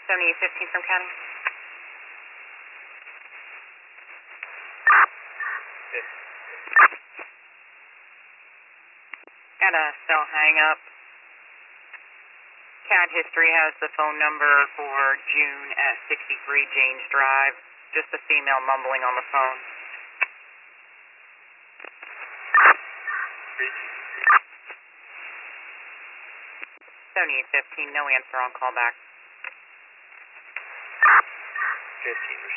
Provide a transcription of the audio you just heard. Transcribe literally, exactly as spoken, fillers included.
seventy-eight fifteen from County. Got a cell hang up. C A D history has the phone number for June at sixty-three James Drive. Just a female mumbling on the phone. seventy-eight fifteen, no answer on callback. fifteen.